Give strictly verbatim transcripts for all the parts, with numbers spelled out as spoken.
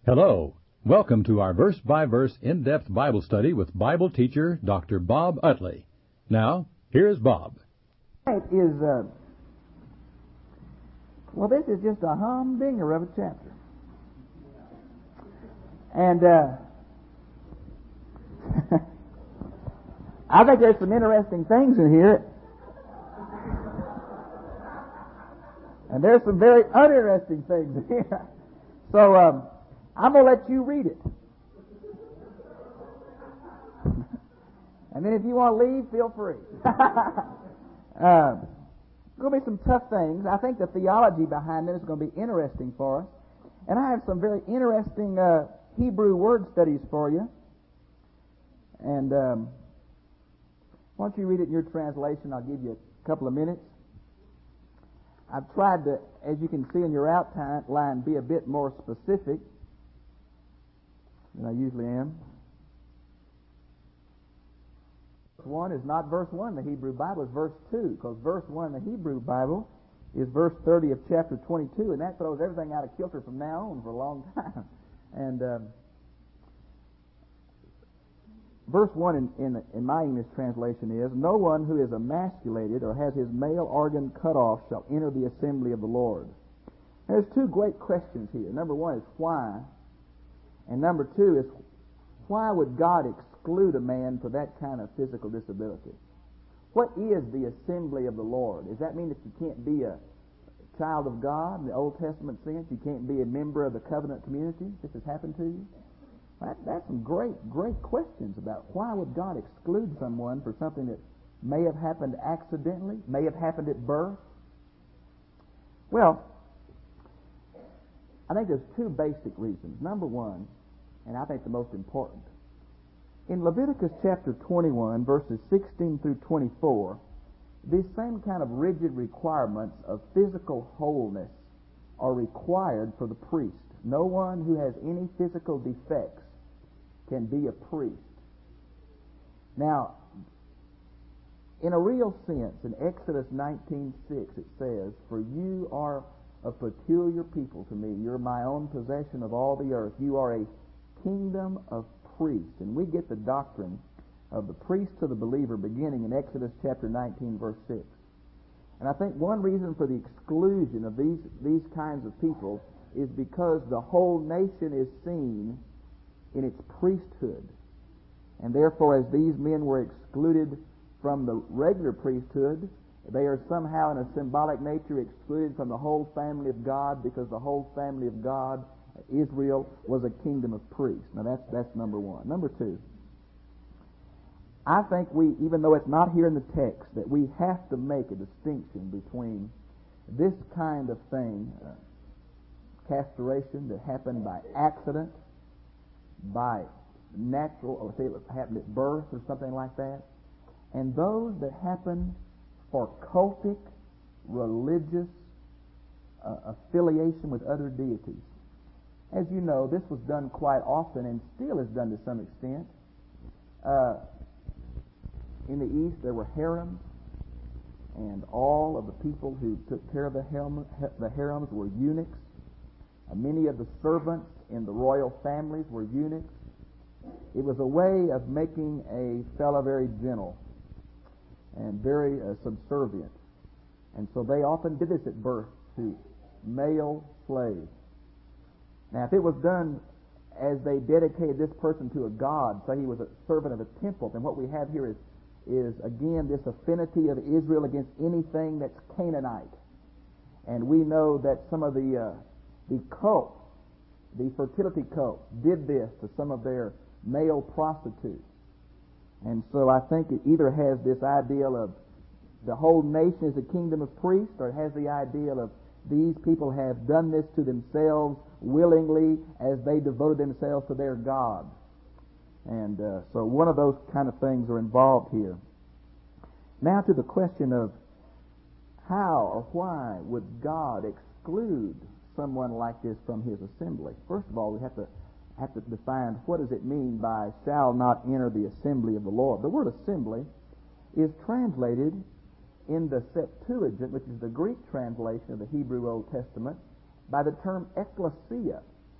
Hello. Welcome to our verse-by-verse in-depth Bible study with Bible teacher Doctor Bob Utley. Now, here's Bob. It is, uh, well, this is just a humdinger of a chapter. And uh, I think there's some interesting things in here. And there's some very uninteresting things in here. So, um, I'm going to let you read it. And then if you want to leave, feel free. uh, going to be some tough things. I think the theology behind it is going to be interesting for us. And I have some very interesting uh, Hebrew word studies for you. And um, why don't you read it in your translation? I'll give you a couple of minutes. I've tried to, as you can see in your outline, be a bit more specific than I usually am. Verse one is not verse one in the Hebrew Bible, it's verse two, because verse one in the Hebrew Bible is verse thirty of chapter twenty-two, and that throws everything out of kilter from now on for a long time. And um, verse one in, in, in my English translation is, "No one who is emasculated or has his male organ cut off shall enter the assembly of the Lord." There's two great questions here. Number one is why? And number two is, why would God exclude a man for that kind of physical disability? What is the assembly of the Lord? Does that mean that you can't be a child of God in the Old Testament sense? You can't be a member of the covenant community? This has happened to you? That, that's some great, great questions about why would God exclude someone for something that may have happened accidentally, may have happened at birth? Well, I think there's two basic reasons. Number one, and I think the most important, in Leviticus chapter twenty-one, verses sixteen through twenty-four, these same kind of rigid requirements of physical wholeness are required for the priest. No one who has any physical defects can be a priest. Now, in a real sense, in Exodus nineteen six, it says, "For you are a peculiar people to me. You're my own possession of all the earth. You are a kingdom of priests." And we get the doctrine of the priest to the believer beginning in Exodus chapter nineteen, verse six. And I think one reason for the exclusion of these, these kinds of people is because the whole nation is seen in its priesthood. And therefore, as these men were excluded from the regular priesthood, they are somehow in a symbolic nature excluded from the whole family of God, because the whole family of God, Israel, was a kingdom of priests. Now that's that's number one. Number two, I think we, even though it's not here in the text, that we have to make a distinction between this kind of thing, uh, castration that happened by accident, by natural, or say it happened at birth or something like that, and those that happen for cultic, religious uh, affiliation with other deities. As you know, this was done quite often and still is done to some extent. Uh, in the East, there were harems, and all of the people who took care of the, harem, the harems were eunuchs. Uh, many of the servants in the royal families were eunuchs. It was a way of making a fellow very gentle and very uh, subservient. And so they often did this at birth to male slaves. Now, if it was done as they dedicated this person to a god, say he was a servant of a temple, then what we have here is, is again, this affinity of Israel against anything that's Canaanite. And we know that some of the uh, the cults, the fertility cults, did this to some of their male prostitutes. And so I think it either has this ideal of the whole nation is a kingdom of priests, or it has the ideal of these people have done this to themselves willingly as they devoted themselves to their God. And uh, so one of those kind of things are involved here. Now to the question of how or why would God exclude someone like this from his assembly? First of all, we have to have to define what does it mean by shall not enter the assembly of the Lord. The word assembly is translated in the Septuagint, which is the Greek translation of the Hebrew Old Testament, by the term ecclesia.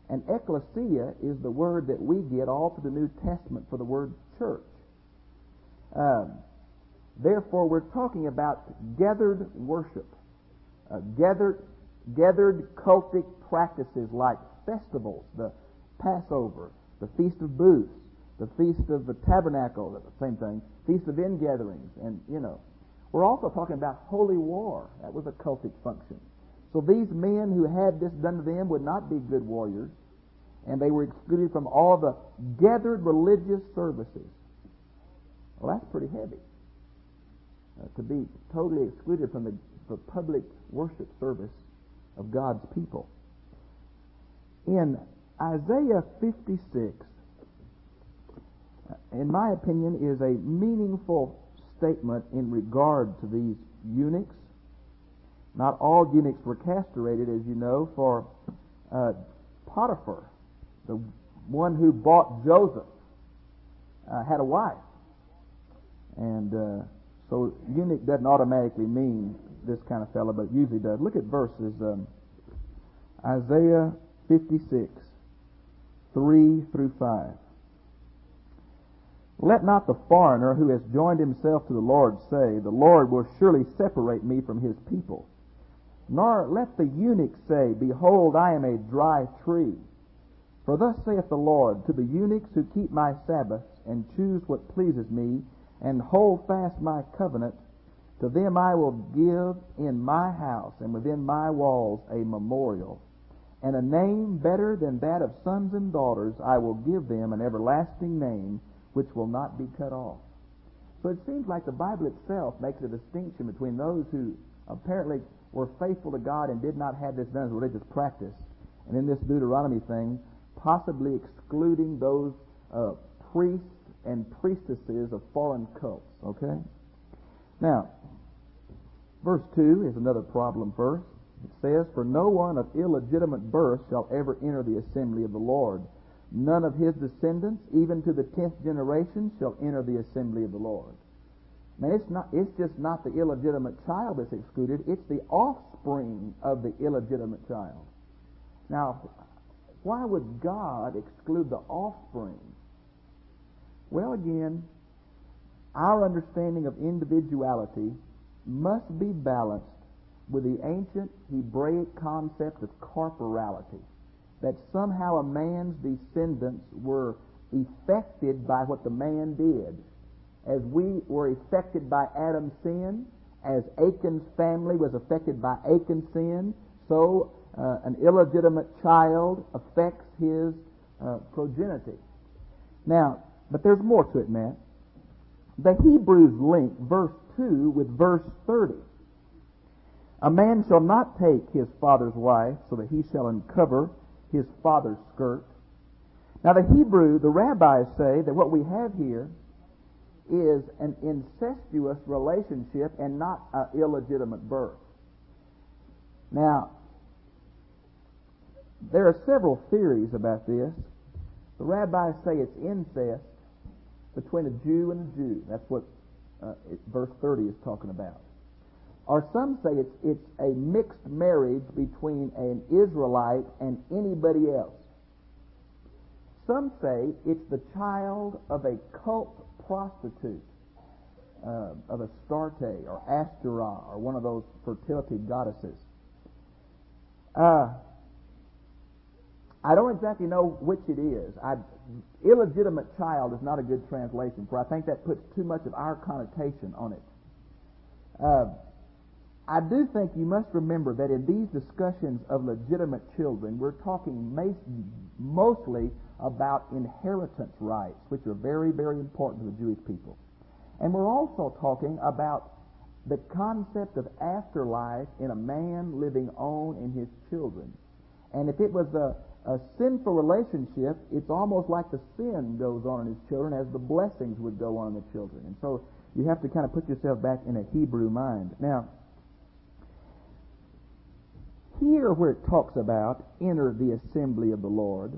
And ecclesia is the word that we get all through the New Testament for the word church. Um, therefore, we're talking about gathered worship, uh, gathered, gathered cultic practices like festivals, the Passover, the Feast of Booths, the Feast of the Tabernacle, the same thing, Feast of Ingatherings, and, you know. We're also talking about holy war. That was a cultic function. So these men who had this done to them would not be good warriors, and they were excluded from all the gathered religious services. Well, that's pretty heavy, uh, to be totally excluded from the, the public worship service of God's people. In Isaiah fifty-six, in my opinion, is a meaningful statement in regard to these eunuchs. Not all eunuchs were castrated, as you know, for uh, Potiphar, the one who bought Joseph, uh, had a wife. And uh, so eunuch doesn't automatically mean this kind of fellow, but it usually does. Look at verses um, Isaiah fifty-six, three through five. Let not the foreigner who has joined himself to the Lord say, the Lord will surely separate me from his people. Nor let the eunuch say, behold, I am a dry tree. For thus saith the Lord, to the eunuchs who keep my Sabbaths, and choose what pleases me, and hold fast my covenant, to them I will give in my house and within my walls a memorial, and a name better than that of sons and daughters. I will give them an everlasting name, which will not be cut off. So it seems like the Bible itself makes a distinction between those who apparently were faithful to God and did not have this done as a religious practice, and in this Deuteronomy thing, possibly excluding those uh, priests and priestesses of foreign cults. Okay? Now, verse two is another problem verse. It says, for no one of illegitimate birth shall ever enter the assembly of the Lord. None of his descendants, even to the tenth generation, shall enter the assembly of the Lord. Man, it's not, it's just not the illegitimate child that's excluded, it's the offspring of the illegitimate child. Now, why would God exclude the offspring? Well, again, our understanding of individuality must be balanced with the ancient Hebraic concept of corporality, that somehow a man's descendants were affected by what the man did. As we were affected by Adam's sin, as Achan's family was affected by Achan's sin, so uh, an illegitimate child affects his uh, progeny. Now, but there's more to it, Matt. The Hebrews link verse two with verse thirty. A man shall not take his father's wife, so that he shall uncover his father's skirt. Now the Hebrew, the rabbis say that what we have here is an incestuous relationship and not an illegitimate birth. Now, there are several theories about this. The rabbis say it's incest between a Jew and a Jew. That's what uh, it, verse thirty is talking about. Or some say it's, it's a mixed marriage between an Israelite and anybody else. Some say it's the child of a cult prostitute, uh, of Astarte or Ashtoreth or one of those fertility goddesses. Uh, I don't exactly know which it is. I, illegitimate child is not a good translation, for I think that puts too much of our connotation on it. Uh, I do think you must remember that in these discussions of legitimate children, we're talking mostly about inheritance rights, which are very, very important to the Jewish people. And we're also talking about the concept of afterlife in a man living on in his children. And if it was a, a sinful relationship, it's almost like the sin goes on in his children as the blessings would go on in the children. And so you have to kind of put yourself back in a Hebrew mind. Now, here where it talks about enter the assembly of the Lord,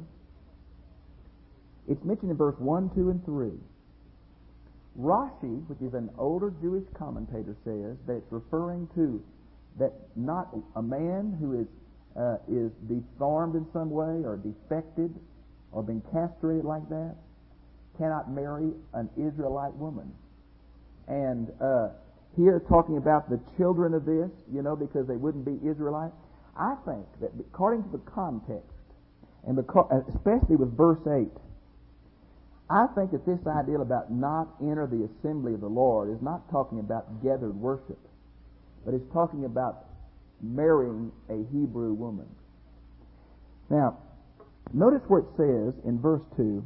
it's mentioned in verse one, two, and three. Rashi, which is an older Jewish commentator, says that it's referring to that not a man who is uh, is deformed in some way or defected or been castrated like that cannot marry an Israelite woman. And uh, here talking about the children of this, you know, because they wouldn't be Israelites. I think that according to the context, and because, especially with verse eight, I think that this idea about not enter the assembly of the Lord is not talking about gathered worship, but it's talking about marrying a Hebrew woman. Now, notice where it says in verse two,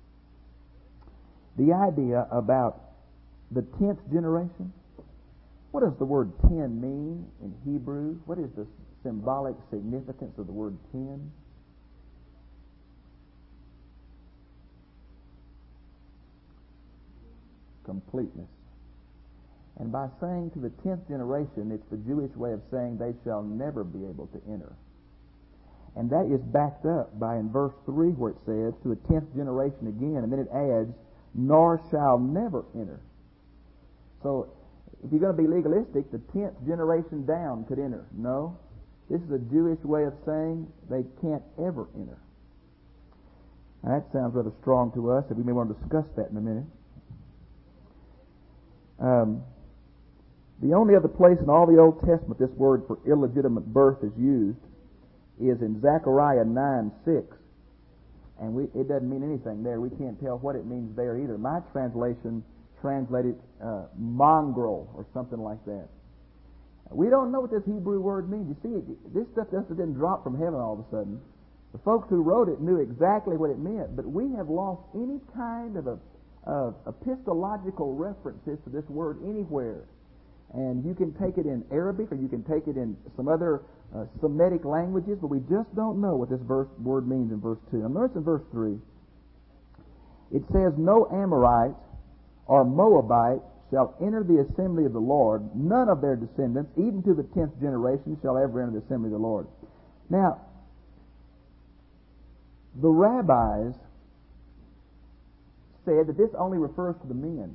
the idea about the tenth generation. What does the word ten mean in Hebrew? What is the symbolic significance of the word ten? Completeness. And by saying to the tenth generation, it's the Jewish way of saying they shall never be able to enter. And that is backed up by in verse three where it says to the tenth generation again, and then it adds, nor shall never enter. So if you're going to be legalistic, the tenth generation down could enter. No. This is a Jewish way of saying they can't ever enter. Now that sounds rather strong to us, and we may want to discuss that in a minute. Um, the only other place in all the Old Testament this word for illegitimate birth is used is in Zechariah nine six. And we, it doesn't mean anything there. We can't tell what it means there either. My translation translated uh, mongrel or something like that. We don't know what this Hebrew word means. You see, this stuff just didn't drop from heaven all of a sudden. The folks who wrote it knew exactly what it meant, but we have lost any kind of a, of epistological references to this word anywhere. And you can take it in Arabic or you can take it in some other uh, Semitic languages, but we just don't know what this verse, word means in verse two. Now notice in verse three, it says, no Amorite or Moabite shall enter the assembly of the Lord. None of their descendants, even to the tenth generation, shall ever enter the assembly of the Lord. Now, the rabbis said that this only refers to the men.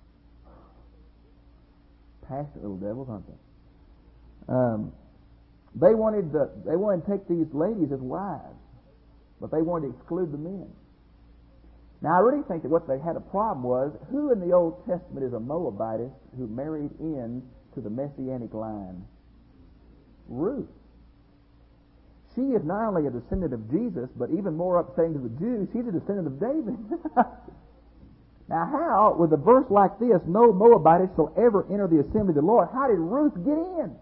Passionate little devils, aren't they? Um, they wanted to, they wanted to take these ladies as wives, but they wanted to exclude the men. Now, I really think that what they had a problem was, who in the Old Testament is a Moabitess who married in to the Messianic line? Ruth. She is not only a descendant of Jesus, but even more upsetting to the Jews, she's a descendant of David. Now, how, with a verse like this, no Moabitess shall ever enter the assembly of the Lord, how did Ruth get in?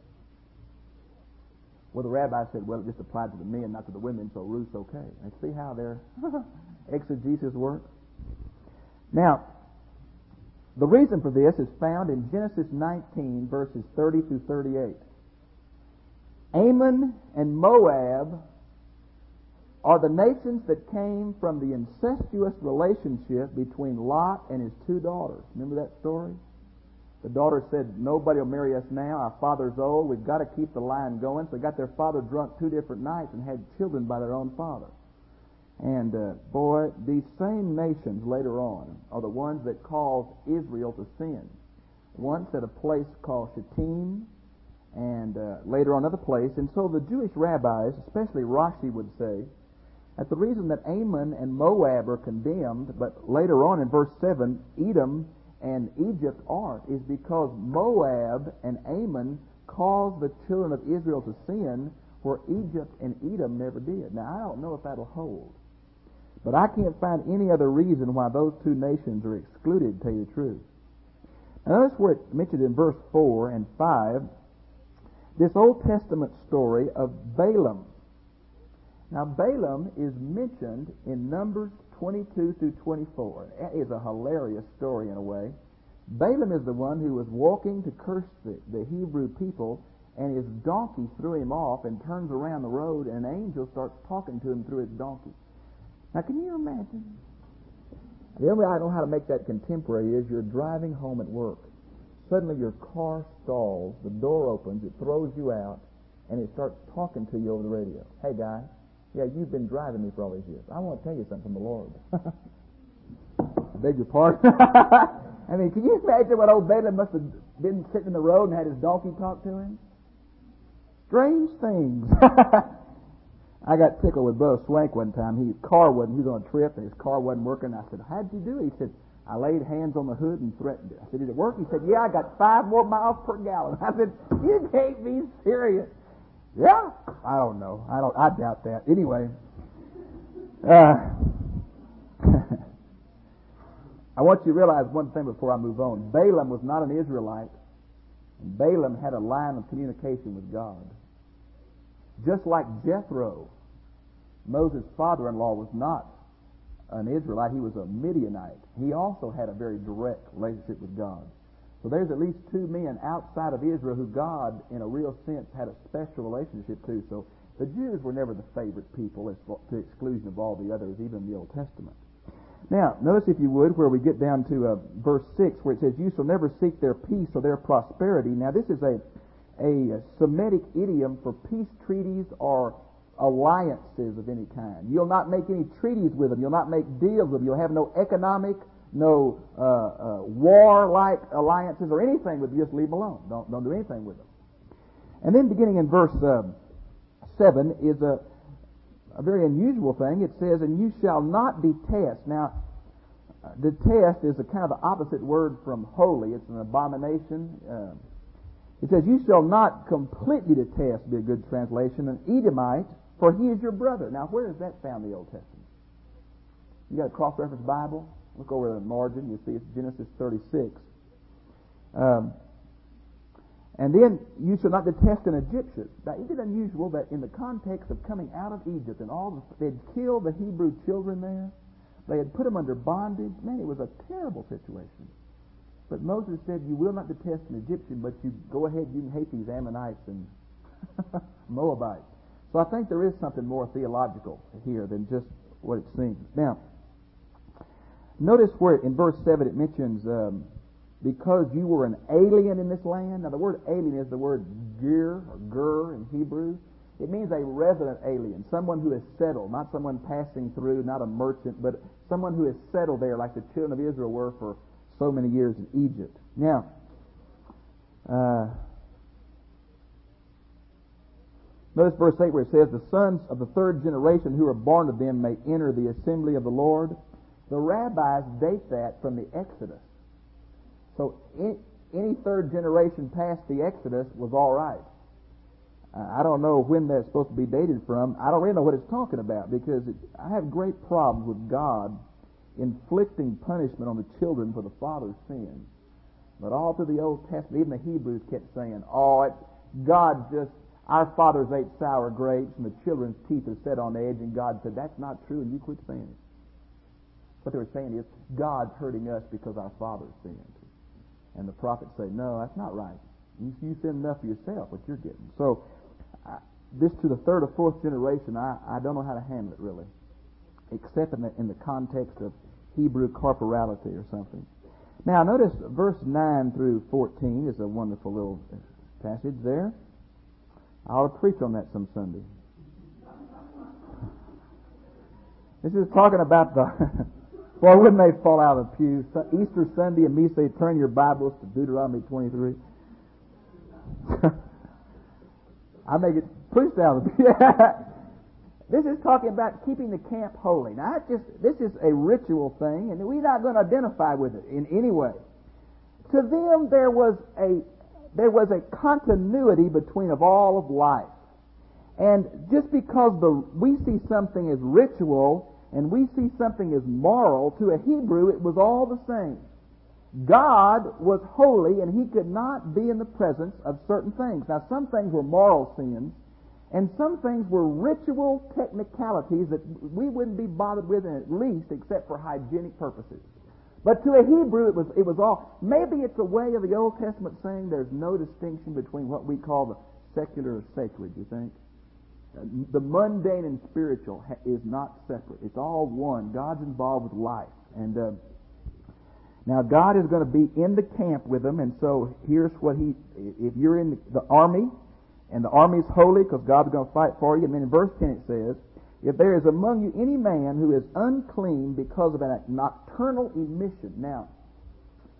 Well, the rabbi said, well, it just applied to the men, not to the women, so Ruth's okay. And see how their exegesis works? Now, the reason for this is found in Genesis nineteen, verses thirty through thirty-eight. Ammon and Moab are the nations that came from the incestuous relationship between Lot and his two daughters. Remember that story? The daughter said, nobody will marry us now. Our father's old. We've got to keep the line going. So they got their father drunk two different nights and had children by their own father. And, uh, boy, these same nations later on are the ones that caused Israel to sin. Once at a place called Shittim, and uh, later on another place. And so the Jewish rabbis, especially Rashi, would say that the reason that Ammon and Moab are condemned, but later on in verse seven, Edom and Egypt aren't, is because Moab and Ammon caused the children of Israel to sin where Egypt and Edom never did. Now, I don't know if that'll hold, but I can't find any other reason why those two nations are excluded, to tell you the truth. Now, notice where it's mentioned in verse four and five, this Old Testament story of Balaam. Now, Balaam is mentioned in Numbers twenty-two through twenty-four. That is a hilarious story in a way. Balaam is the one who was walking to curse the, the Hebrew people, and his donkey threw him off and turns around the road, and an angel starts talking to him through his donkey. Now, can you imagine? The only way I know how to make that contemporary is you're driving home at work. Suddenly your car stalls, the door opens, it throws you out, and it starts talking to you over the radio. Hey, guy, yeah, you've been driving me for all these years. I want to tell you something from the Lord. I beg your pardon. I mean, can you imagine what old Balaam must have been sitting in the road and had his donkey talk to him? strange things. I got tickled with Bo Swank one time. His car wasn't, he was on a trip and his car wasn't working. I said, how'd you do it? He said, I laid hands on the hood and threatened it. I said, did it work? He said, yeah, I got five more miles per gallon. I said, you can't be serious. Yeah? I don't know. I don't, I doubt that. Anyway, uh, I want you to realize one thing before I move on. Balaam was not an Israelite. And Balaam had a line of communication with God. Just like Jethro, Moses' father-in-law, was not an Israelite. He was a Midianite. He also had a very direct relationship with God. So there's at least two men outside of Israel who God, in a real sense, had a special relationship to. So the Jews were never the favorite people, as to the exclusion of all the others, even in the Old Testament. Now, notice, if you would, where we get down to uh, verse six, where it says, you shall never seek their peace or their prosperity. Now, this is a, a Semitic idiom for peace treaties or alliances of any kind. You'll not make any treaties with them. You'll not make deals with them. You'll have no economic, no uh, uh, war-like alliances or anything with them. Just leave them alone. Don't, don't do anything with them. And then beginning in verse uh, seven is a A very unusual thing. It says, and you shall not detest. Now, uh, detest is a kind of the opposite word from holy. It's an abomination. Uh, it says, you shall not completely detest, be a good translation, an Edomite, for he is your brother. Now, where is that found in the Old Testament? You got a cross-reference Bible? Look over the margin. You see it's Genesis thirty-six. Um, And then, you shall not detest an Egyptian. Now, isn't it unusual that in the context of coming out of Egypt and all the, they'd killed the Hebrew children there, they had put them under bondage. Man, it was a terrible situation. But Moses said, you will not detest an Egyptian, but you go ahead, you can hate these Ammonites and Moabites. So I think there is something more theological here than just what it seems. Now, notice where in verse seven it mentions, um, because you were an alien in this land. Now, the word alien is the word ger, or ger in Hebrew. It means a resident alien, someone who is settled, not someone passing through, not a merchant, but someone who is settled there like the children of Israel were for so many years in Egypt. Now, uh, notice verse eight where it says, the sons of the third generation who are born of them may enter the assembly of the Lord. The rabbis date that from the Exodus. So any third generation past the Exodus was all right. I don't know when that's supposed to be dated from. I don't really know what it's talking about, because it, I have great problems with God inflicting punishment on the children for the father's sins. But all through the Old Testament, even the Hebrews kept saying, oh, it, God just, our fathers ate sour grapes and the children's teeth are set on edge, and God said, that's not true, and you quit saying it. What they were saying is, God's hurting us because our fathers sinned. And the prophets say, no, that's not right. You, you sin enough for yourself, what you're getting. So, uh, this to the third or fourth generation, I, I don't know how to handle it, really. Except in the, in the context of Hebrew corporality or something. Now, notice verse nine through fourteen is a wonderful little passage there. I ought to preach on that some Sunday. This is talking about the... Well, wouldn't they fall out of the pews? Easter Sunday and me say, turn your Bibles to Deuteronomy twenty-three. I make it preached out of the pew. This is talking about keeping the camp holy. Now, it's just, this is a ritual thing, and we're not going to identify with it in any way. To them, there was a there was a continuity between of all of life. And just because the we see something as ritual and we see something as moral, to a Hebrew it was all the same. God was holy and He could not be in the presence of certain things. Now, some things were moral sins, and some things were ritual technicalities that we wouldn't be bothered with in at least except for hygienic purposes. But to a Hebrew it was it was all. Maybe it's a way of the Old Testament saying there's no distinction between what we call the secular or sacred, you think? The mundane and spiritual is not separate. It's all one. God's involved with life. And uh, now God is going to be in the camp with them, and so here's what He... If you're in the army, and the army is holy because God's going to fight for you, and then in verse ten it says, if there is among you any man who is unclean because of a nocturnal emission. Now,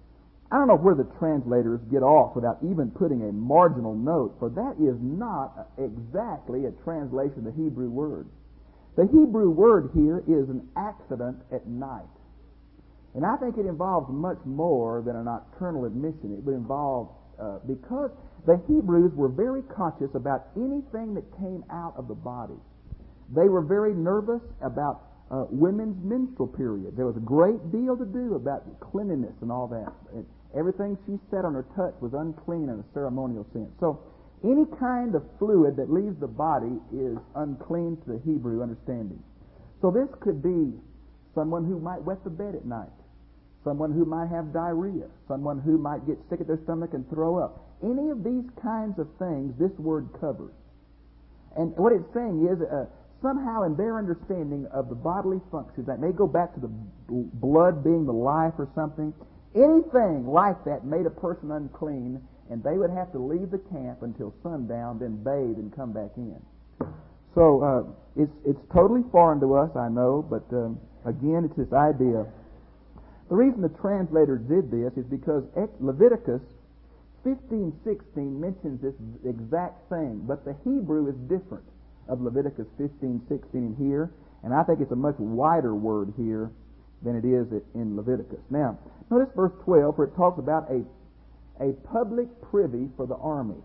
I don't know where the translators get off without even putting a marginal note, for that is not exactly a translation of the Hebrew word. The Hebrew word here is an accident at night. And I think it involves much more than a nocturnal admission. It would involve, uh, because the Hebrews were very conscious about anything that came out of the body. They were very nervous about uh, women's menstrual period. There was a great deal to do about cleanliness and all that. It, everything she said on her touch was unclean in a ceremonial sense. So any kind of fluid that leaves the body is unclean to the Hebrew understanding. So this could be someone who might wet the bed at night, someone who might have diarrhea, someone who might get sick at their stomach and throw up. Any of these kinds of things this word covers. And what it's saying is uh, somehow in their understanding of the bodily functions, that may go back to the b- blood being the life or something, anything like that made a person unclean, and they would have to leave the camp until sundown, then bathe and come back in. So uh, it's it's totally foreign to us, I know, but um, again, it's this idea. The reason the translators did this is because Leviticus fifteen sixteen mentions this exact thing, but the Hebrew is different of Leviticus fifteen sixteen in here, and I think it's a much wider word here than it is in Leviticus. Now, notice verse twelve, where it talks about a, a public privy for the army.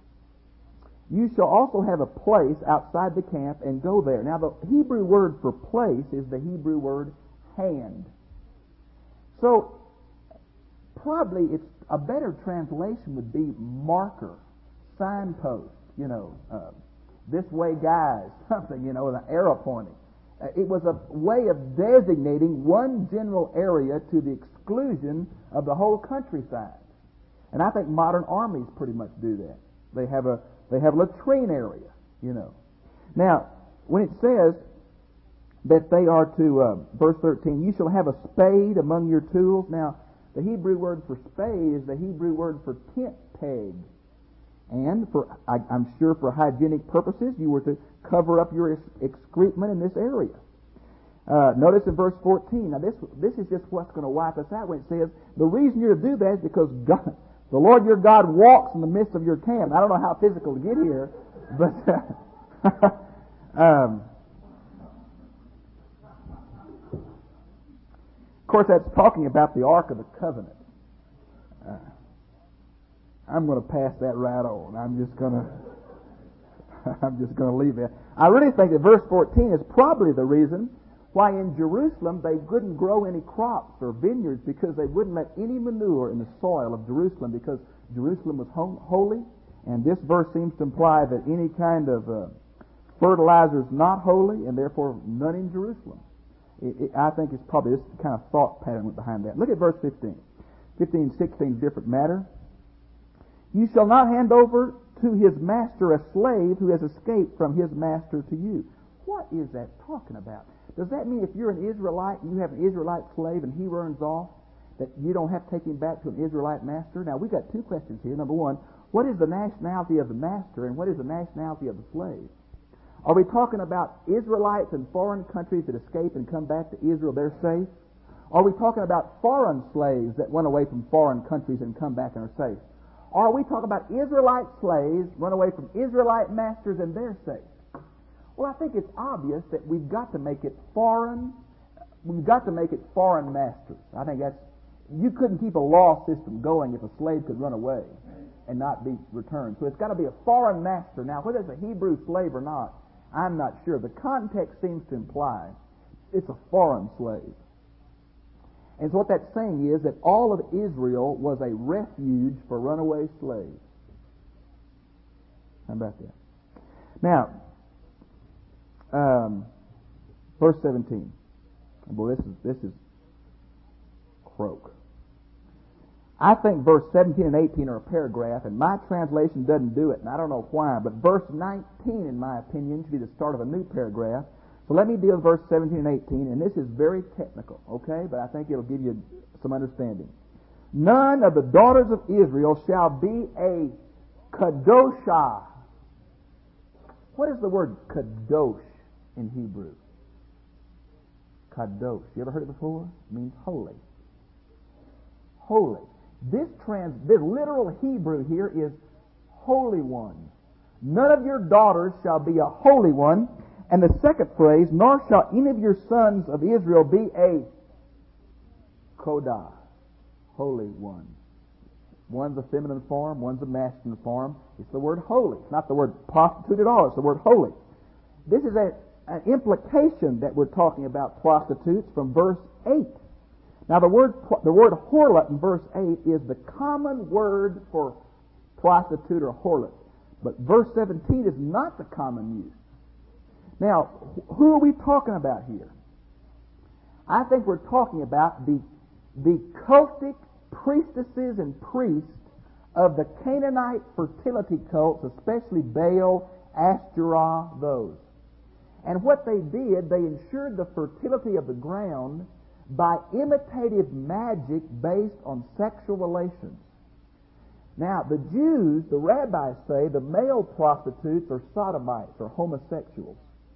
You shall also have a place outside the camp and go there. Now, the Hebrew word for place is the Hebrew word hand. So, probably it's a better translation would be marker, signpost, you know, uh, this way guys, something, you know, with an arrow pointing. Uh, it was a way of designating one general area to the exclusion of the whole countryside. And I think modern armies pretty much do that. They have a they have a latrine area, you know. Now, when it says that they are to, uh, verse thirteen, you shall have a spade among your tools. Now, the Hebrew word for spade is the Hebrew word for tent peg. And for, I, I'm sure for hygienic purposes, you were to cover up your excrement in this area. Uh, notice in verse fourteen, now this this is just what's going to wipe us out when it says, the reason you're to do that is because God, the Lord your God walks in the midst of your camp. I don't know how physical to get here, but uh, um, of course that's talking about the Ark of the Covenant. Uh, I'm going to pass that right on. I'm just going to I'm just going to leave it. I really think that verse fourteen is probably the reason why in Jerusalem they couldn't grow any crops or vineyards, because they wouldn't let any manure in the soil of Jerusalem, because Jerusalem was holy, and this verse seems to imply that any kind of uh, fertilizer is not holy, and therefore none in Jerusalem. It, it, I think it's probably this kind of thought pattern behind that. Look at verse fifteen. fifteen and sixteen is a different matter. You shall not hand over to his master a slave who has escaped from his master to you. What is that talking about? Does that mean if you're an Israelite and you have an Israelite slave and he runs off, that you don't have to take him back to an Israelite master? Now, we've got two questions here. Number one, what is the nationality of the master, and what is the nationality of the slave? Are we talking about Israelites in foreign countries that escape and come back to Israel, they're safe? Are we talking about foreign slaves that run away from foreign countries and come back and are safe? Or are we talking about Israelite slaves run away from Israelite masters and they're safe? Well, I think it's obvious that we've got to make it foreign. We've got to make it foreign masters. I think that's, you couldn't keep a law system going if a slave could run away and not be returned. So it's got to be a foreign master. Now, whether it's a Hebrew slave or not, I'm not sure. The context seems to imply it's a foreign slave. And so what that's saying is that all of Israel was a refuge for runaway slaves. How about that? Now, um, verse seventeen. Boy, this is this is croak. I think verse seventeen and eighteen are a paragraph, and my translation doesn't do it, and I don't know why. But verse nineteen, in my opinion, should be the start of a new paragraph. So let me deal with verse seventeen and eighteen, and this is very technical, okay? But I think it'll give you some understanding. None of the daughters of Israel shall be a kadoshah. What is the word kadosh in Hebrew? Kadosh. You ever heard it before? It means holy. Holy. This trans, the literal Hebrew here is holy one. None of your daughters shall be a holy one. And the second phrase, nor shall any of your sons of Israel be a kodah, holy one. One's a feminine form, one's a masculine form. It's the word holy. It's not the word prostitute at all. It's the word holy. This is a, an implication that we're talking about prostitutes from verse eight. Now the word the word harlot in verse eight is the common word for prostitute or harlot. But verse seventeen is not the common use. Now, who are we talking about here? I think we're talking about the, the cultic priestesses and priests of the Canaanite fertility cults, especially Baal, Ashtoreth, those. And what they did, they ensured the fertility of the ground by imitative magic based on sexual relations. Now, the Jews, the rabbis say, the male prostitutes are sodomites or homosexuals,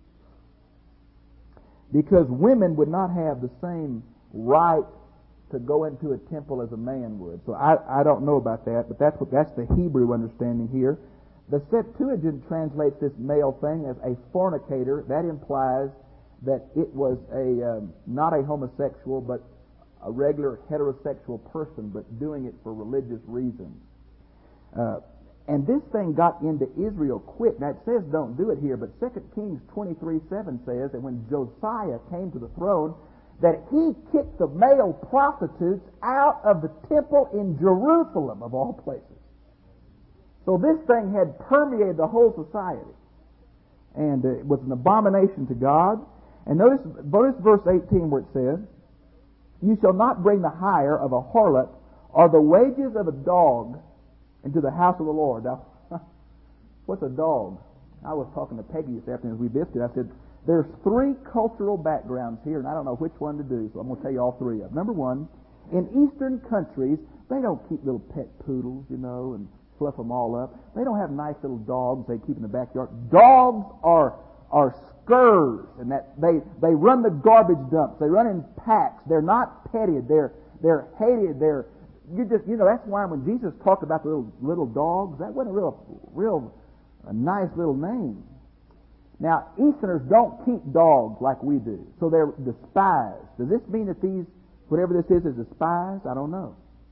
because women would not have the same right to go into a temple as a man would. So I, I don't know about that, but that's what that's the Hebrew understanding here. The Septuagint translates this male thing as a fornicator. That implies that it was a um, not a homosexual, but a regular heterosexual person, but doing it for religious reasons. Uh, and this thing got into Israel quick. Now it says don't do it here, but Second Kings twenty-three seven says that when Josiah came to the throne, that he kicked the male prostitutes out of the temple in Jerusalem, of all places. So this thing had permeated the whole society. And uh, it was an abomination to God. And notice, notice verse eighteen where it says, you shall not bring the hire of a harlot or the wages of a dog into the house of the Lord. Now, what's a dog? I was talking to Peggy this afternoon as we visited. I said, there's three cultural backgrounds here, and I don't know which one to do, so I'm going to tell you all three of them. Number one, in Eastern countries, they don't keep little pet poodles, you know, and fluff them all up. They don't have nice little dogs they keep in the backyard. Dogs are are scurs, and that they they run the garbage dumps. They run in packs. They're not petted. They're they're hated. They're you just you know that's why when Jesus talked about the little little dogs, that wasn't a real real a nice little name. Now, Easterners don't keep dogs like we do, so they're despised. Does this mean that these, whatever this is, is despised? I don't know.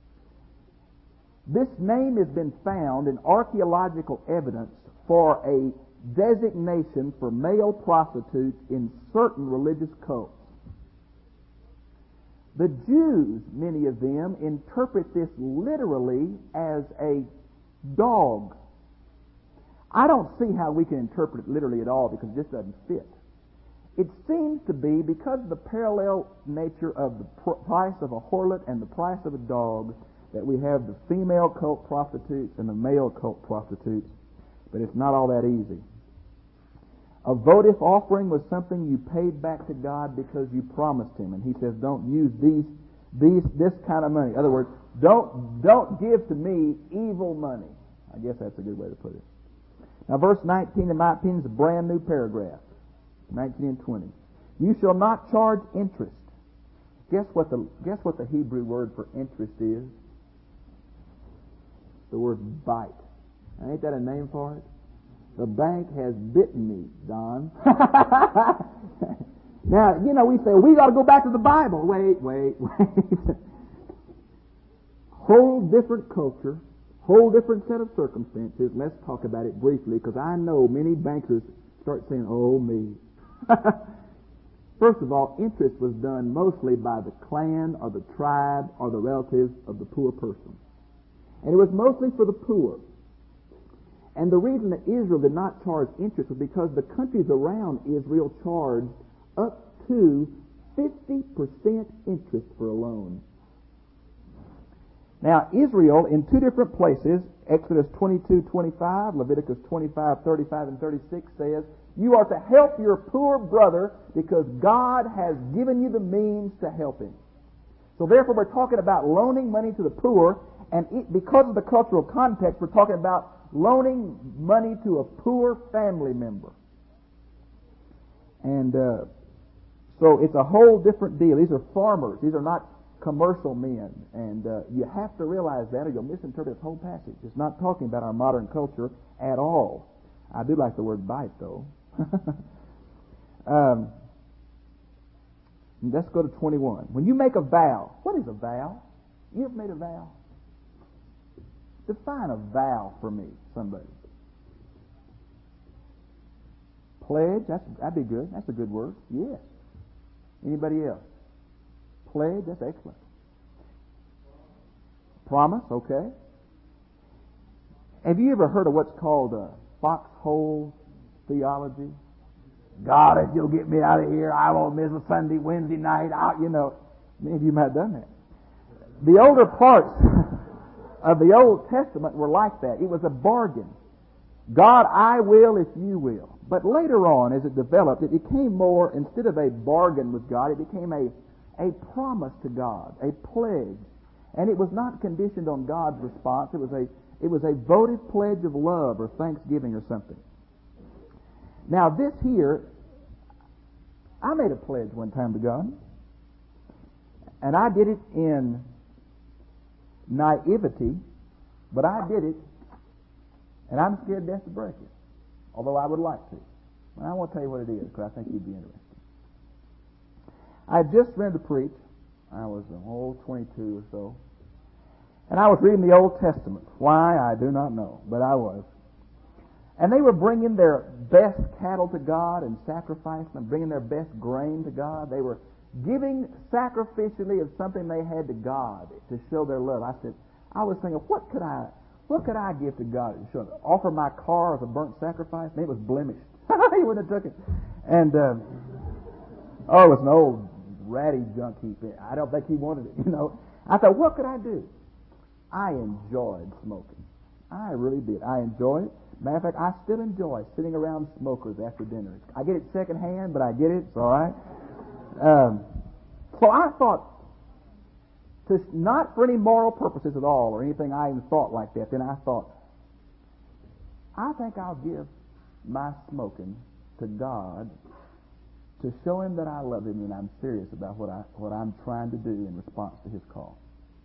This name has been found in archaeological evidence for a designation for male prostitutes in certain religious cults. The Jews, many of them, interpret this literally as a dog. I don't see how we can interpret it literally at all because it just doesn't fit. It seems to be because of the parallel nature of the pr- price of a harlot and the price of a dog that we have the female cult prostitutes and the male cult prostitutes, but it's not all that easy. A votive offering was something you paid back to God because you promised Him, and He says, "Don't use these, these, this kind of money." In other words, don't don't give to me evil money. I guess that's a good way to put it. Now, verse nineteen, in my opinion, is a brand new paragraph. nineteen and twenty. You shall not charge interest. Guess what the guess what the Hebrew word for interest is? The word bite. Now, ain't that a name for it? The bank has bitten me, Don. Now, you know, we say, we got to go back to the Bible. Wait, wait, wait. Whole different culture, whole different set of circumstances. Let's talk about it briefly, because I know many bankers start saying, oh, me. First of all, interest was done mostly by the clan or the tribe or the relatives of the poor person. And it was mostly for the poor. And the reason that Israel did not charge interest was because the countries around Israel charged up to fifty percent interest for a loan. Now, Israel, in two different places, Exodus twenty-two twenty-five, Leviticus twenty-five thirty-five and thirty-six says, you are to help your poor brother because God has given you the means to help him. So therefore, we're talking about loaning money to the poor, and it, because of the cultural context, we're talking about loaning money to a poor family member. And uh, so it's a whole different deal. These are farmers. These are not commercial men. And uh, you have to realize that or you'll misinterpret this whole passage. It's not talking about our modern culture at all. I do like the word bite, though. um, let's go to twenty-one. When you make a vow, what is a vow? You ever made a vow? Define a vow for me, somebody. Pledge, that's, that'd be good. That's a good word. Yes. Anybody else? Pledge, that's excellent. Promise, okay. Have you ever heard of what's called a foxhole theology? God, if you'll get me out of here, I won't miss a Sunday, Wednesday night. Out, you know, many of you might have done that. The older parts of the Old Testament were like that. It was a bargain. God, I will if you will. But later on, as it developed, it became more, instead of a bargain with God, it became a, a promise to God, a pledge. And it was not conditioned on God's response. It was a, it was a votive pledge of love or thanksgiving or something. Now this here, I made a pledge one time to God. And I did it in naivety, but I did it, and I'm scared to death to break it, although I would like to. And I won't tell you what it is, because I think you'd be interested. I had just been to preach. I was, oh, twenty-two or so. And I was reading the Old Testament. Why, I do not know, but I was. And they were bringing their best cattle to God and sacrificing them, bringing their best grain to God. They were giving sacrificially of something they had to God to show their love. I said, I was thinking, what could I, what could I give to God to show? Offer my car as a burnt sacrifice? And it was blemished. He wouldn't have took it. And uh, oh, it was an old ratty junk heap. I don't think he wanted it. You know, I thought, what could I do? I enjoyed smoking. I really did. I enjoyed it. Matter of fact, I still enjoy sitting around smokers after dinner. I get it secondhand, but I get it. It's all right. Um, so I thought, to, not for any moral purposes at all or anything I even thought like that, then I thought, I think I'll give my smoking to God to show Him that I love Him and I'm serious about what, I, what I'm trying to do in response to His call.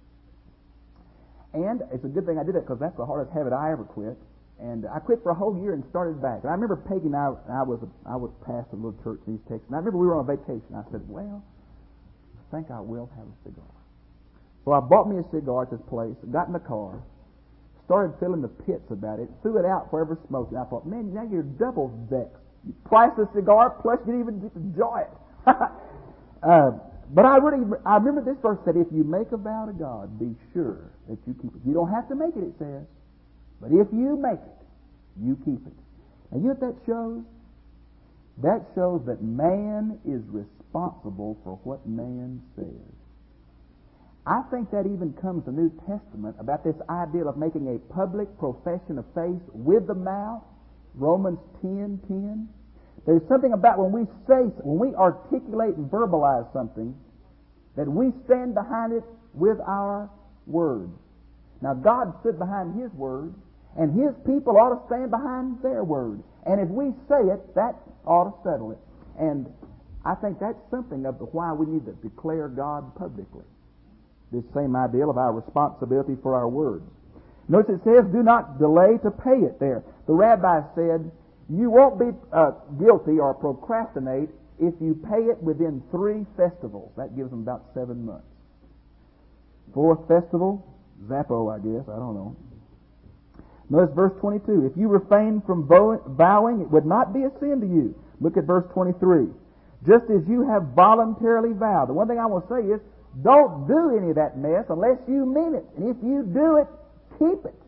And it's a good thing I did it, because that's the hardest habit I ever quit. And I quit for a whole year and started back. And I remember Peggy and I, I was I was pastor of a little church in East Texas. And I remember we were on vacation. I said, well, I think I will have a cigar. So I bought me a cigar at this place, got in the car, started feeling the pits about it, threw it out wherever smoked it. I thought, man, now you're double vexed. You price the cigar, plus you didn't even get to enjoy it. uh, but I really, I remember this verse said, if you make a vow to God, be sure that you keep it. You don't have to make it, it says. But if you make it, you keep it. And you know what that shows? That shows that man is responsible for what man says. I think that even comes in the New Testament about this idea of making a public profession of faith with the mouth. Romans ten ten. There's something about when we say, when we articulate and verbalize something, that we stand behind it with our words. Now God stood behind His word, and His people ought to stand behind their word. And if we say it, that ought to settle it. And I think that's something of the why we need to declare God publicly. This same ideal of our responsibility for our words. Notice it says, do not delay to pay it there. The rabbi said, you won't be uh, guilty or procrastinate if you pay it within three festivals. That gives them about seven months. Fourth festival, Zappo, I guess, I don't know. Notice verse twenty-two. If you refrain from vowing, it would not be a sin to you. Look at verse twenty-three. Just as you have voluntarily vowed. The one thing I want to say is, don't do any of that mess unless you mean it. And if you do it, keep it.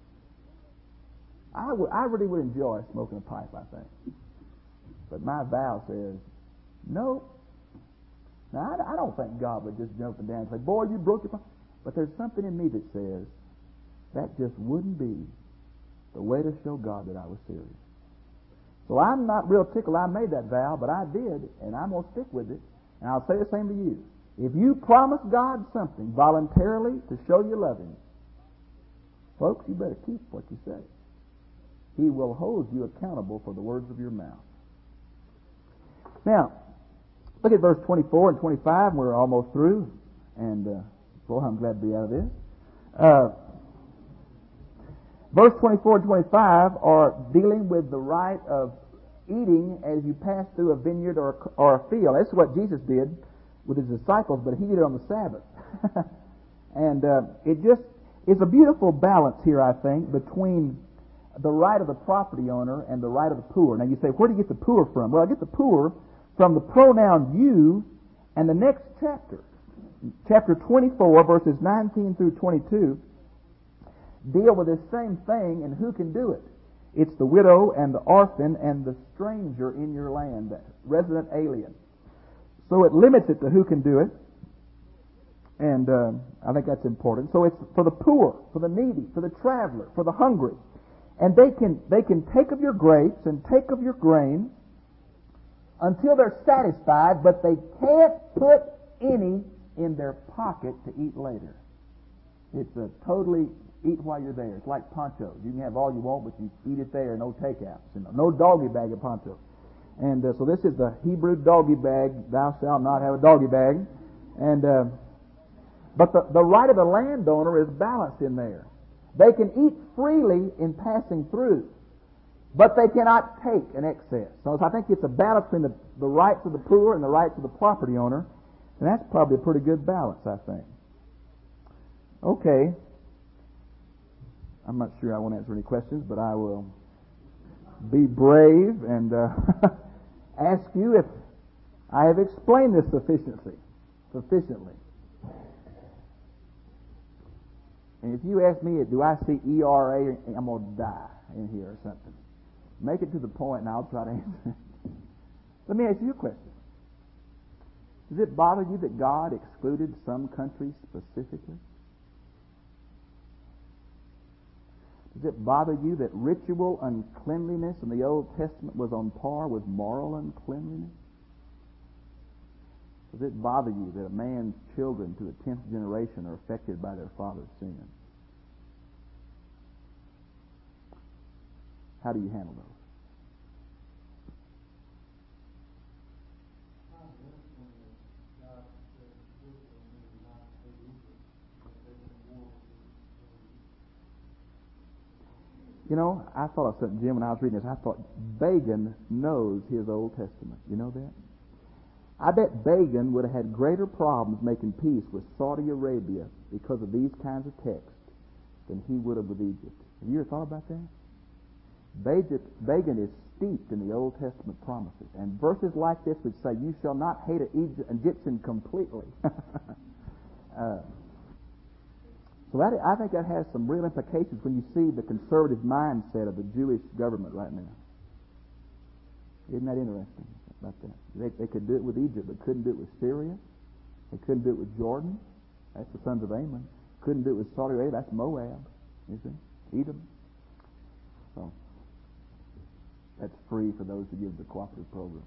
I, would, I really would enjoy smoking a pipe, I think. But my vow says, no. Now, I, I don't think God would just jump and down and say, boy, you broke your pipe. But there's something in me that says, that just wouldn't be the way to show God that I was serious. So I'm not real tickled I made that vow, but I did, and I'm going to stick with it. And I'll say the same to you. If you promise God something voluntarily to show you love Him, folks, you better keep what you say. He will hold you accountable for the words of your mouth. Now, look at verse twenty-four and twenty-five, and we're almost through. And, uh, boy, I'm glad to be out of this. Uh, verse twenty-four and twenty-five are dealing with the right of eating as you pass through a vineyard or, or a field. That's what Jesus did with his disciples, but he did it on the Sabbath. And uh, it just is a beautiful balance here, I think, between the right of the property owner and the right of the poor. Now you say, where do you get the poor from? Well, I get the poor from the pronoun you and the next chapter. Chapter twenty-four, verses nineteen through twenty-two, deal with this same thing, and who can do it? It's the widow and the orphan and the stranger in your land, the resident alien. So it limits it to who can do it, and uh, I think that's important. So it's for the poor, for the needy, for the traveler, for the hungry. And they can they can take of your grapes and take of your grain until they're satisfied, but they can't put any in their pocket to eat later. It's a totally eat while you're there. It's like ponchos. You can have all you want, but you eat it there, no takeouts. You know, no doggy bag of ponchos. And uh, so this is the Hebrew doggy bag. Thou shalt not have a doggy bag. And uh, but the, the right of the landowner is balanced in there. They can eat freely in passing through, but they cannot take an excess. So I think it's a balance between the, the rights of the poor and the rights of the property owner. And that's probably a pretty good balance, I think. Okay. I'm not sure I want to answer any questions, but I will be brave and uh, ask you if I have explained this sufficiently. Sufficiently. And if you ask me, do I see E R A, I'm going to die in here or something. Make it to the point and I'll try to answer it. Let me ask you a question. Does it bother you that God excluded some countries specifically? Does it bother you that ritual uncleanliness in the Old Testament was on par with moral uncleanliness? Does it bother you that a man's children to the tenth generation are affected by their father's sin? How do you handle those? You know, I thought of something, Jim, when I was reading this. I thought Begin knows his Old Testament. You know that? I bet Begin would have had greater problems making peace with Saudi Arabia because of these kinds of texts than he would have with Egypt. Have you ever thought about that? Begin is steeped in the Old Testament promises. And verses like this would say, you shall not hate an Egyptian completely. uh, So that, I think that has some real implications when you see the conservative mindset of the Jewish government right now. Isn't that interesting about that? They, they could do it with Egypt, but couldn't do it with Syria. They couldn't do it with Jordan. That's the sons of Ammon. Couldn't do it with Saudi Arabia. That's Moab. You see? Edom. So that's free for those who give the cooperative program.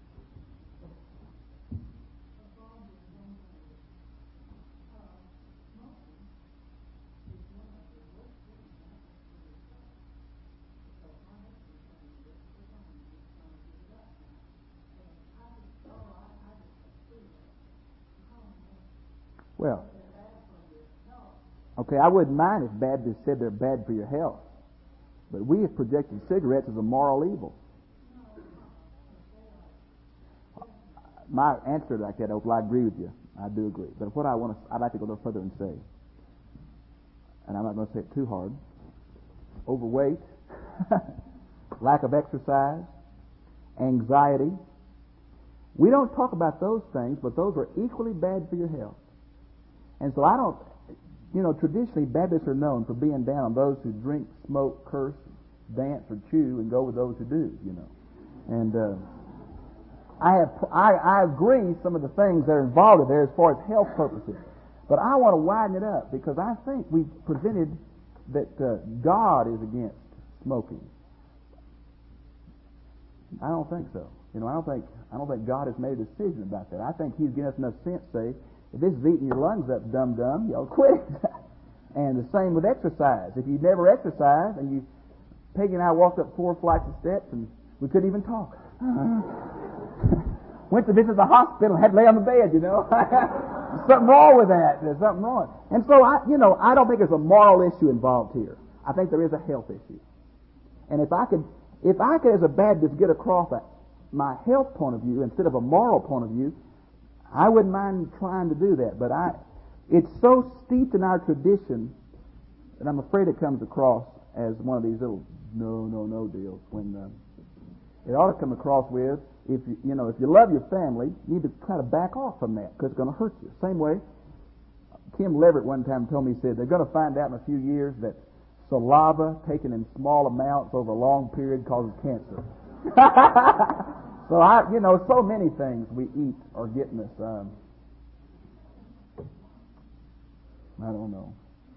Well, okay, I wouldn't mind if Baptists said they're bad for your health, but we have projected cigarettes as a moral evil. My answer like that, well, I agree with you. I do agree. But what I want to, I'd like to go a little further and say, and I'm not going to say it too hard, overweight, lack of exercise, anxiety. We don't talk about those things, but those are equally bad for your health. And so I don't, you know, traditionally Baptists are known for being down on those who drink, smoke, curse, dance, or chew, and go with those who do, you know. And uh, I have, I, I agree some of the things that are involved in there as far as health purposes. But I want to widen it up because I think we've presented that uh, God is against smoking. I don't think so. You know, I don't think I don't think God has made a decision about that. I think He's given us enough sense to say, if this is eating your lungs up, dum-dum, you'll quit it. And the same with exercise. If you never exercise, and you, Peggy and I walked up four flights of steps, and we couldn't even talk. Went to visit the hospital, had to lay on the bed, you know. something wrong with that. There's something wrong. And so, I, you know, I don't think there's a moral issue involved here. I think there is a health issue. And if I could, if I could as a Baptist get across a, my health point of view instead of a moral point of view, I wouldn't mind trying to do that. But I, it's so steeped in our tradition that I'm afraid it comes across as one of these little no, no, no deals. When uh, it ought to come across with, if you, you know, if you love your family, you need to try to back off from that because it's going to hurt you. Same way, Kim Leverett one time told me, he said, they're going to find out in a few years that saliva taken in small amounts over a long period causes cancer. So I, you know, so many things we eat are getting us. Um, I don't know.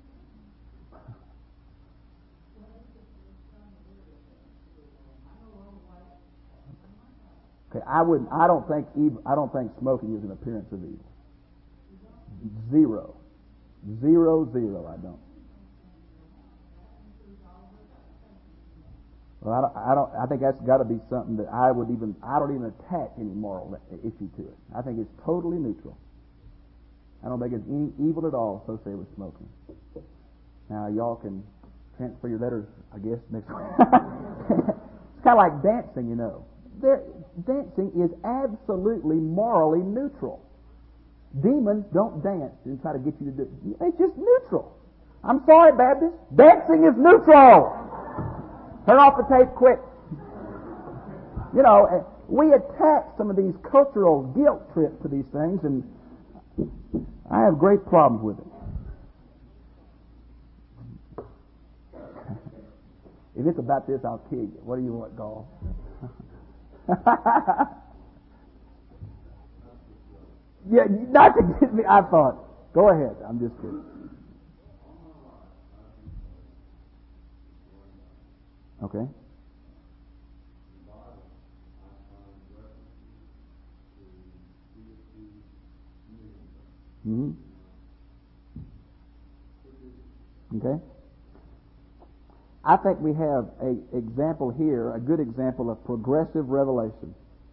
Okay, I wouldn't. I don't think. Evil, I don't think smoking is an appearance of evil. Zero, zero, zero. I don't. Well, I don't, I don't. I think that's got to be something that I would even. I don't even attach any moral issue to it. I think it's totally neutral. I don't think it's any evil at all associated with smoking. Now, y'all can transfer your letters, I guess, next week. It's kind of like dancing, you know. There, dancing is absolutely morally neutral. Demons don't dance and try to get you to do it. It's just neutral. I'm sorry, Baptist. Dancing is neutral. Turn off the tape quick. You know, we attach some of these cultural guilt trips to these things, and I have great problems with it. If it's about this, I'll kill you. What do you want, Gall? Yeah, not to get me. I thought. Go ahead. I'm just kidding. Okay. Mm-hmm. Okay. I think we have an example here, a good example of progressive revelation.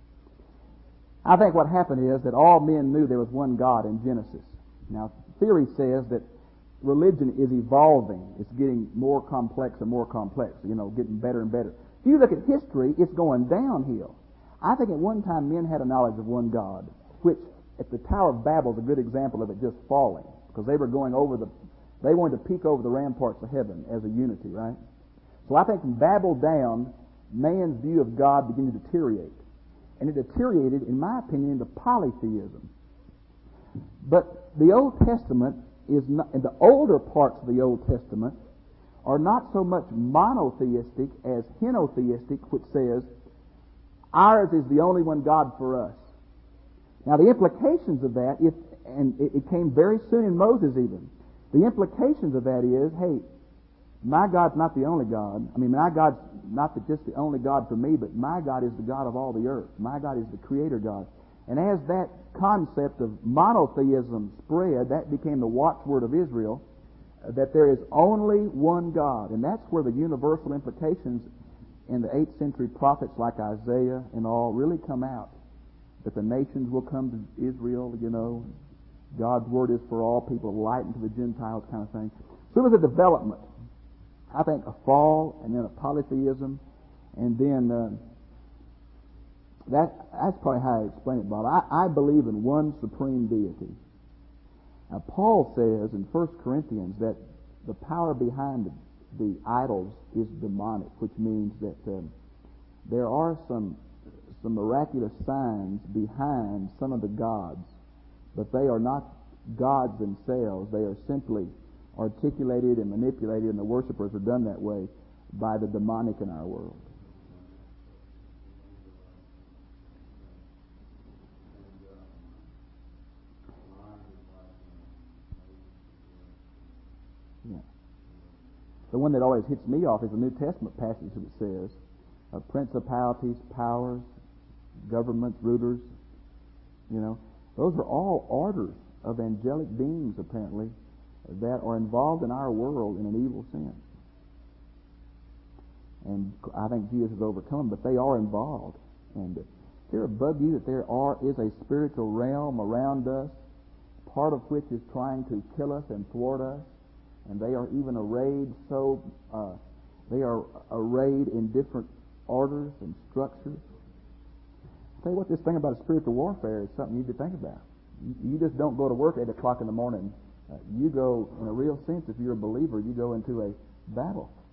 I think what happened is that all men knew there was one God in Genesis. Now, theory says that religion is evolving. It's getting more complex and more complex, you know, getting better and better. If you look at history, it's going downhill. I think at one time men had a knowledge of one God, which at the Tower of Babel is a good example of it just falling, because they were going over the, they wanted to peek over the ramparts of heaven as a unity, right? So I think from Babel down, man's view of God began to deteriorate. And it deteriorated, in my opinion, into polytheism. But the Old Testament is not, and the older parts of the Old Testament are not so much monotheistic as henotheistic, which says, ours is the only one God for us. Now the implications of that, if, and it, it came very soon in Moses even, the implications of that is, hey, my God's not the only God. I mean, my God's not the, just the only God for me, but my God is the God of all the earth. My God is the Creator God. And as that concept of monotheism spread, that became the watchword of Israel, uh, that there is only one God. And that's where the universal implications in the eighth century prophets like Isaiah and all really come out. That the nations will come to Israel, you know, God's word is for all people, light unto the Gentiles kind of thing. So it was a development. I think a fall, and then a polytheism, and then uh, that that's probably how I explain it, Bob. I, I believe in one supreme deity. Now, Paul says in First Corinthians that the power behind the, the idols is demonic, which means that uh, there are some some miraculous signs behind some of the gods, but they are not gods themselves. They are simply articulated and manipulated, and the worshipers are done that way by the demonic in our world. Yeah. The one that always hits me off is the New Testament passage that says, uh, principalities, powers, governments, rulers, you know, those are all orders of angelic beings, apparently, that are involved in our world in an evil sense. And I think Jesus has overcome them, but they are involved. And if they're above you, that there are is a spiritual realm around us, part of which is trying to kill us and thwart us, and they are even arrayed so uh, they are arrayed in different orders and structures. I'll tell you what, this thing about spiritual warfare is something you need to think about. You, you just don't go to work at eight o'clock in the morning. Uh, you go, in a real sense, if you're a believer, you go into a battle.